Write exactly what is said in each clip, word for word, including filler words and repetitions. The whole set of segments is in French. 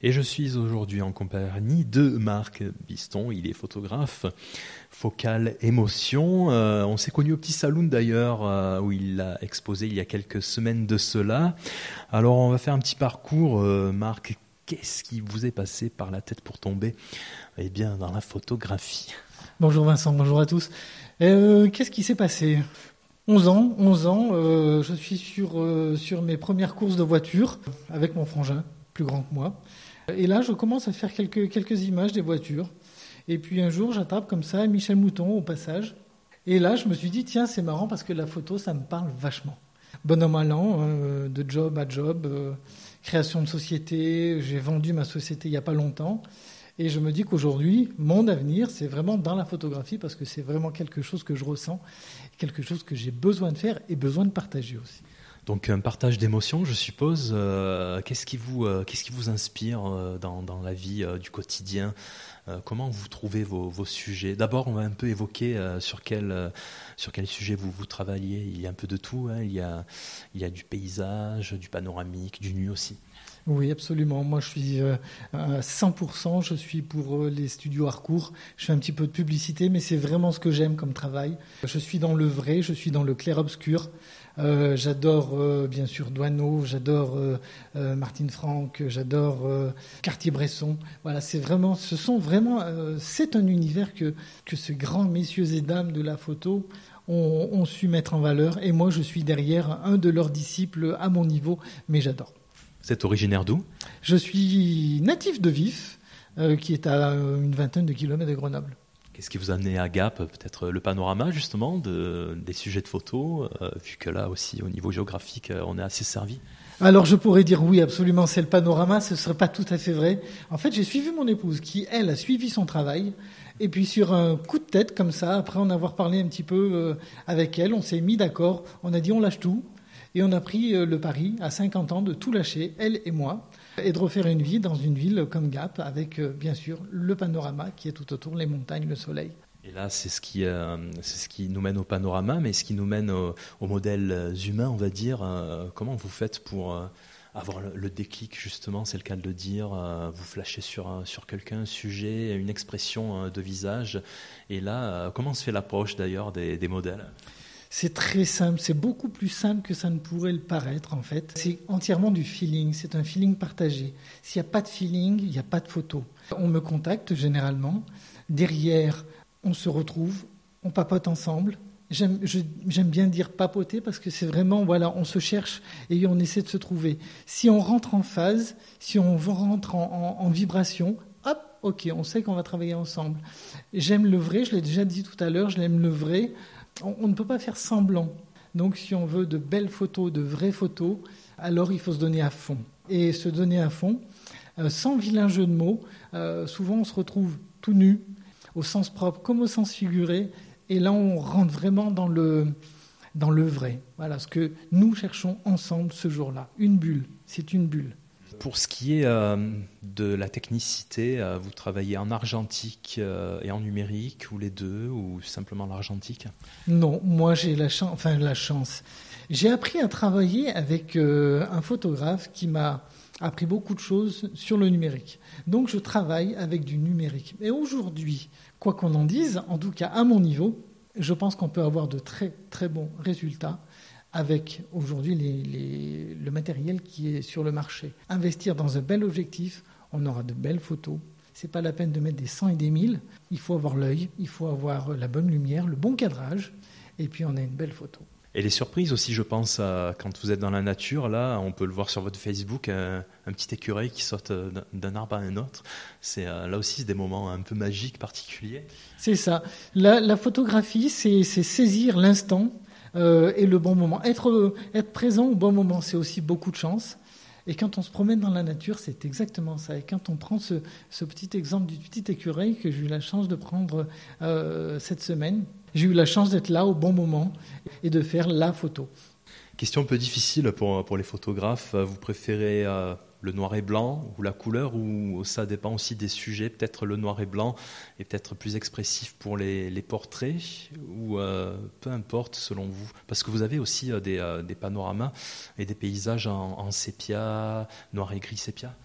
Et je suis aujourd'hui en compagnie de Marc Biston, il est photographe, Focal Émotion. Euh, on s'est connus au Petit Saloon d'ailleurs, euh, où il a exposé il y a quelques semaines de cela. Alors on va faire un petit parcours. Euh, Marc, qu'est-ce qui vous est passé par la tête pour tomber eh bien, dans la photographie ? Bonjour Vincent, bonjour à tous. Euh, qu'est-ce qui s'est passé ? onze ans, onze ans, euh, je suis sur, euh, sur mes premières courses de voiture avec mon frangin, plus grand que moi. Et là, je commence à faire quelques, quelques images des voitures. Et puis un jour, j'attrape comme ça Michel Mouton au passage. Et là, je me suis dit, tiens, c'est marrant parce que la photo, ça me parle vachement. Bonhomme allant, euh, de job à job, euh, création de société. J'ai vendu ma société il n'y a pas longtemps. Et je me dis qu'aujourd'hui, mon avenir, c'est vraiment dans la photographie parce que c'est vraiment quelque chose que je ressens, quelque chose que j'ai besoin de faire et besoin de partager aussi. Donc un partage d'émotions, je suppose. Euh, qu'est-ce qui vous, euh, qu'est-ce qui vous inspire euh, dans, dans la vie euh, du quotidien ? euh, Comment vous trouvez vos, vos sujets ? D'abord, on va un peu évoquer euh, sur quel euh, sur quel sujet vous vous travaillez. Il y a un peu de tout. Hein. Il y a il y a du paysage, du panoramique, du nu aussi. Oui, absolument. Moi, je suis euh, à cent pour cent, je suis pour euh, les studios Harcourt. Je fais un petit peu de publicité, mais c'est vraiment ce que j'aime comme travail. Je suis dans le vrai, je suis dans le clair-obscur. Euh, j'adore, euh, bien sûr, Doisneau, j'adore euh, euh, Martine Franck, j'adore euh, Cartier-Bresson. Voilà, c'est vraiment, ce sont vraiment, euh, c'est un univers que, que ces grands messieurs et dames de la photo ont, ont su mettre en valeur. Et moi, je suis derrière un de leurs disciples à mon niveau, mais j'adore. Vous êtes originaire d'où ? Je suis natif de Vif, euh, qui est à une vingtaine de kilomètres de Grenoble. Qu'est-ce qui vous a amené à Gap ? Peut-être le panorama, justement, de, des sujets de photos, euh, vu que là aussi, au niveau géographique, on est assez servi. Alors, je pourrais dire oui, absolument, c'est le panorama, ce ne serait pas tout à fait vrai. En fait, j'ai suivi mon épouse, qui, elle, a suivi son travail. Et puis, sur un coup de tête, comme ça, après en avoir parlé un petit peu euh, avec elle, on s'est mis d'accord, on a dit on lâche tout. Et on a pris le pari, à cinquante ans, de tout lâcher, elle et moi, et de refaire une vie dans une ville comme Gap, avec bien sûr le panorama qui est tout autour, les montagnes, le soleil. Et là, c'est ce qui, euh, c'est ce qui nous mène au panorama, mais ce qui nous mène au, au modèle humain, on va dire. Euh, comment vous faites pour euh, avoir le, le déclic, justement, c'est le cas de le dire, euh, vous flashez sur, un, sur quelqu'un, un sujet, une expression euh, de visage. Et là, euh, comment se fait l'approche d'ailleurs des, des modèles ? C'est très simple, c'est beaucoup plus simple que ça ne pourrait le paraître en fait. C'est entièrement du feeling, c'est un feeling partagé. S'il n'y a pas de feeling, il n'y a pas de photo. On me contacte généralement, derrière on se retrouve, on papote ensemble. J'aime, je, j'aime bien dire papoter parce que c'est vraiment, voilà, on se cherche et on essaie de se trouver. Si on rentre en phase, si on rentre en, en, en vibration, hop, ok, on sait qu'on va travailler ensemble. J'aime le vrai, je l'ai déjà dit tout à l'heure, je l'aime le vrai. On ne peut pas faire semblant. Donc, si on veut de belles photos, de vraies photos, alors il faut se donner à fond. Et se donner à fond, euh, sans vilain jeu de mots, euh, souvent on se retrouve tout nu, au sens propre comme au sens figuré, et là on rentre vraiment dans le, dans le vrai. Voilà ce que nous cherchons ensemble ce jour-là. Une bulle, c'est une bulle. Pour ce qui est euh, de la technicité, euh, vous travaillez en argentique euh, et en numérique, ou les deux, ou simplement l'argentique ? Non, moi j'ai la chance, enfin la chance. J'ai appris à travailler avec euh, un photographe qui m'a appris beaucoup de choses sur le numérique. Donc je travaille avec du numérique. Et aujourd'hui, quoi qu'on en dise, en tout cas à mon niveau, je pense qu'on peut avoir de très très bons résultats avec aujourd'hui les, les, le matériel qui est sur le marché. Investir dans un bel objectif, on aura de belles photos. Ce n'est pas la peine de mettre des cent et des mille. Il faut avoir l'œil, il faut avoir la bonne lumière, le bon cadrage, et puis on a une belle photo. Et les surprises aussi, je pense, à, quand vous êtes dans la nature, là, on peut le voir sur votre Facebook, un, un petit écureuil qui saute d'un, d'un arbre à un autre. C'est euh, là aussi des moments un peu magiques, particuliers. C'est ça. La, la photographie, c'est, c'est saisir l'instant. Euh, et le bon moment. Être, être présent au bon moment, c'est aussi beaucoup de chance. Et quand on se promène dans la nature, c'est exactement ça. Et quand on prend ce, ce petit exemple du petit écureuil que j'ai eu la chance de prendre euh, cette semaine, j'ai eu la chance d'être là au bon moment et de faire la photo. Question un peu difficile pour, pour les photographes. Vous préférez euh, le noir et blanc ou la couleur, ou ça dépend aussi des sujets? Peut-être le noir et blanc est peut-être plus expressif pour les, les portraits, ou euh, peu importe selon vous? Parce que vous avez aussi euh, des, euh, des panoramas et des paysages en, en sépia, noir et gris sépia.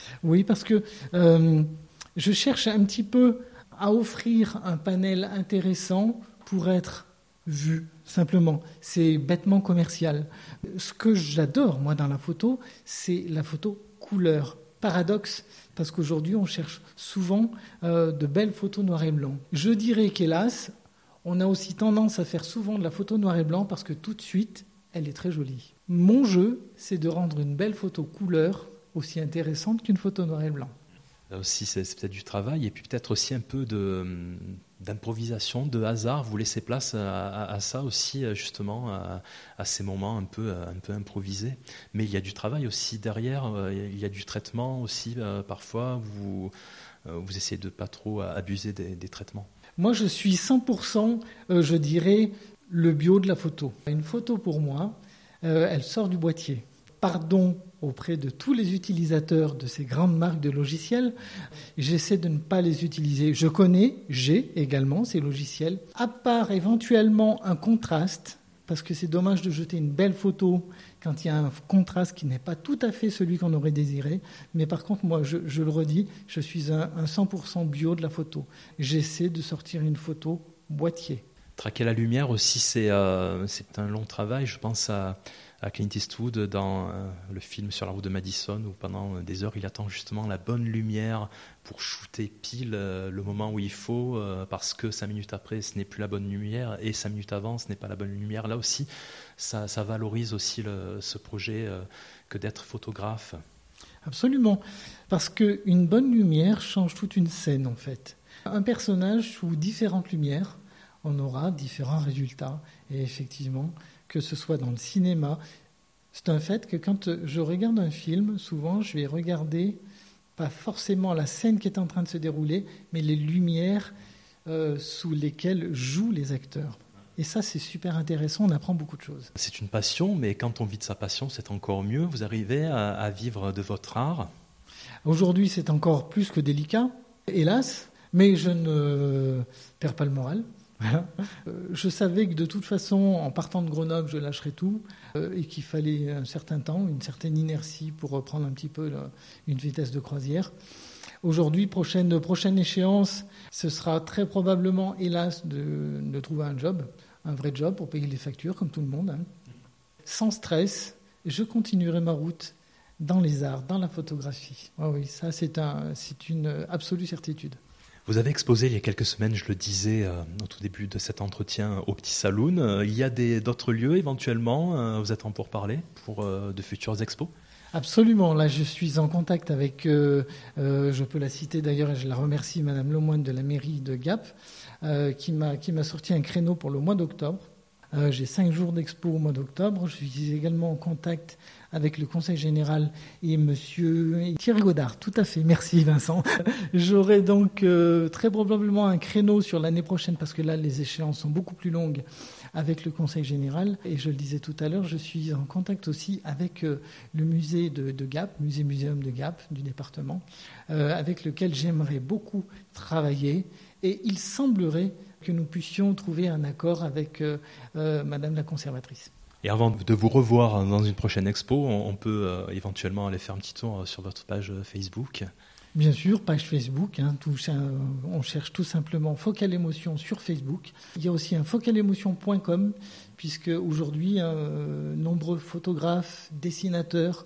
Oui, parce que euh, je cherche un petit peu à offrir un panel intéressant pour être vu, simplement. C'est bêtement commercial. Ce que j'adore, moi, dans la photo, c'est la photo couleur. Paradoxe, parce qu'aujourd'hui, on cherche souvent euh, de belles photos noir et blanc. Je dirais qu'hélas, on a aussi tendance à faire souvent de la photo noir et blanc parce que tout de suite, elle est très jolie. Mon jeu, c'est de rendre une belle photo couleur aussi intéressante qu'une photo noir et blanc. Là aussi, c'est, c'est peut-être du travail et puis peut-être aussi un peu de, d'improvisation, de hasard. Vous laissez place à, à, à ça aussi, justement, à, à ces moments un peu, un peu improvisés. Mais il y a du travail aussi derrière, il y a du traitement aussi. Parfois, vous, vous essayez de ne pas trop abuser des, des traitements. Moi, je suis cent pour cent, euh, je dirais, le bio de la photo. Une photo, pour moi, euh, elle sort du boîtier. Pardon auprès de tous les utilisateurs de ces grandes marques de logiciels, j'essaie de ne pas les utiliser. Je connais, j'ai également ces logiciels, à part éventuellement un contraste, parce que c'est dommage de jeter une belle photo quand il y a un contraste qui n'est pas tout à fait celui qu'on aurait désiré. Mais par contre, moi, je, je le redis, je suis un, un cent pour cent bio de la photo. J'essaie de sortir une photo boîtier. Traquer la lumière aussi, c'est, euh, c'est un long travail. Je pense à... à Clint Eastwood dans euh, le film Sur la route de Madison où pendant des heures il attend justement la bonne lumière pour shooter pile euh, le moment où il faut euh, parce que cinq minutes après ce n'est plus la bonne lumière et cinq minutes avant ce n'est pas la bonne lumière. Là aussi ça, ça valorise aussi le, ce projet euh, que d'être photographe. Absolument, parce qu'une bonne lumière change toute une scène en fait. Un personnage sous différentes lumières, on aura différents résultats et effectivement que ce soit dans le cinéma. C'est un fait que quand je regarde un film, souvent je vais regarder pas forcément la scène qui est en train de se dérouler, mais les lumières euh, sous lesquelles jouent les acteurs. Et ça, c'est super intéressant, on apprend beaucoup de choses. C'est une passion, mais quand on vit de sa passion, c'est encore mieux. Vous arrivez à, à vivre de votre art ? Aujourd'hui, c'est encore plus que délicat, hélas, mais je ne perds pas le moral. Voilà. Je savais que de toute façon, en partant de Grenoble, je lâcherais tout euh, et qu'il fallait un certain temps, une certaine inertie pour reprendre un petit peu là, une vitesse de croisière. Aujourd'hui, prochaine, prochaine échéance, ce sera très probablement, hélas, de, de trouver un job, un vrai job pour payer les factures, comme tout le monde. Hein. Sans stress, je continuerai ma route dans les arts, dans la photographie. Oh oui, ça, c'est, un, c'est une absolue certitude. Vous avez exposé il y a quelques semaines, je le disais euh, au tout début de cet entretien, au Petit Saloon. Euh, il y a des, d'autres lieux éventuellement, euh, vous êtes en pourparlers pour euh, de futures expos ? Absolument. Là, je suis en contact avec, euh, euh, je peux la citer d'ailleurs, et je la remercie, Madame Lemoine de la mairie de Gap, euh, qui m'a, qui m'a sorti un créneau pour le mois d'octobre. Euh, j'ai cinq jours d'expo au mois d'octobre. Je suis également en contact avec le Conseil général et Monsieur Thierry Godard. Tout à fait. Merci Vincent. J'aurai donc euh, très probablement un créneau sur l'année prochaine parce que là, les échéances sont beaucoup plus longues avec le Conseil général. Et je le disais tout à l'heure, je suis en contact aussi avec euh, le musée de, de Gap, musée-muséum de Gap du département, euh, avec lequel j'aimerais beaucoup travailler. Et il semblerait que nous puissions trouver un accord avec euh, euh, Madame la conservatrice. Et avant de vous revoir dans une prochaine expo, on peut euh, éventuellement aller faire un petit tour sur votre page Facebook. Bien sûr, page Facebook. Hein, tout, on cherche tout simplement Focal Émotion sur Facebook. Il y a aussi un focal émotion point com, puisque aujourd'hui, euh, nombreux photographes, dessinateurs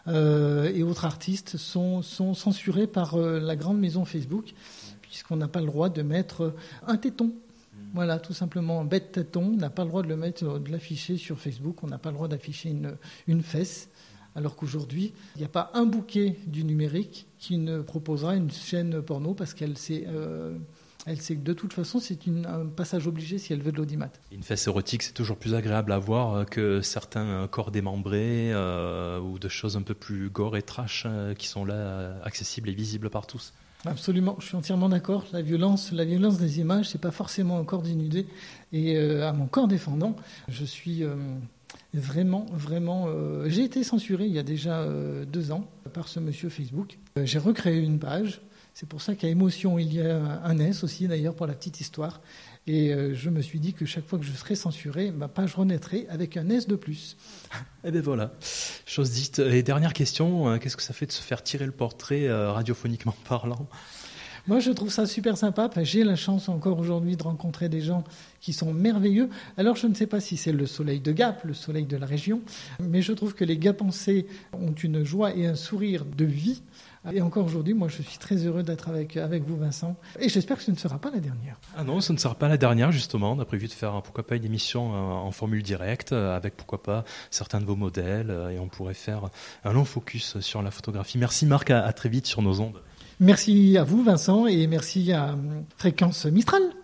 euh, et autres artistes sont, sont censurés par euh, la grande maison Facebook, puisqu'on n'a pas le droit de mettre un téton. Voilà, tout simplement, un bête téton, on n'a pas le droit de le mettre, de l'afficher sur Facebook, on n'a pas le droit d'afficher une, une fesse, alors qu'aujourd'hui, il n'y a pas un bouquet du numérique qui ne proposera une chaîne porno, parce qu'elle sait, euh, elle sait que de toute façon, c'est une, un passage obligé si elle veut de l'audimat. Une fesse érotique, c'est toujours plus agréable à voir que certains corps démembrés euh, ou de choses un peu plus gore et trash euh, qui sont là, euh, accessibles et visibles par tous. Absolument, je suis entièrement d'accord. La violence, la violence des images, c'est pas forcément un corps dénudé. Et euh, à mon corps défendant, je suis euh, vraiment, vraiment. Euh, j'ai été censuré il y a déjà euh, deux ans par ce monsieur Facebook. Euh, j'ai recréé une page. C'est pour ça qu'à Émotion, il y a un S aussi, d'ailleurs, pour la petite histoire. Et euh, je me suis dit que chaque fois que je serai censuré, ma page renaîtrait avec un S de plus. Et bien voilà, chose dite. Et dernière question, euh, qu'est-ce que ça fait de se faire tirer le portrait euh, radiophoniquement parlant ? Moi, je trouve ça super sympa. Enfin, j'ai la chance encore aujourd'hui de rencontrer des gens qui sont merveilleux. Alors, je ne sais pas si c'est le soleil de Gap, le soleil de la région, mais je trouve que les Gapençais ont une joie et un sourire de vie. Et encore aujourd'hui, moi, je suis très heureux d'être avec, avec vous, Vincent. Et j'espère que ce ne sera pas la dernière. Ah non, ce ne sera pas la dernière, justement. On a prévu de faire, pourquoi pas, une émission en formule directe, avec, pourquoi pas, certains de vos modèles. Et on pourrait faire un long focus sur la photographie. Merci Marc, à, à très vite sur nos ondes. Merci à vous, Vincent, et merci à Fréquence Mistral.